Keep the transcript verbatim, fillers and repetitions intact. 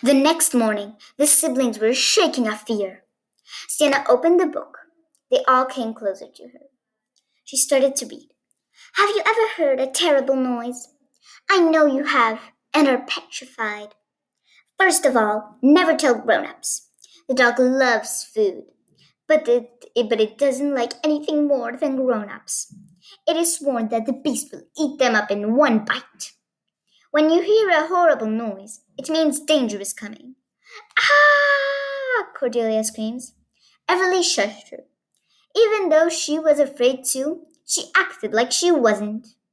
The next morning, the siblings were shaking of fear. Sienna opened the book. They all came closer to her. She started to read. Have you ever heard a terrible noise? I know you have, and are petrified. First of all, never tell grown-ups. The dog loves food, but it, it, but it doesn't like anything more than grown-ups. It is sworn that the beast will eat them up in one bite. When you hear a horrible noise, it means danger is coming. Ah! Cordelia screams. Everly shushed her. Even though she was afraid too, she acted like she wasn't.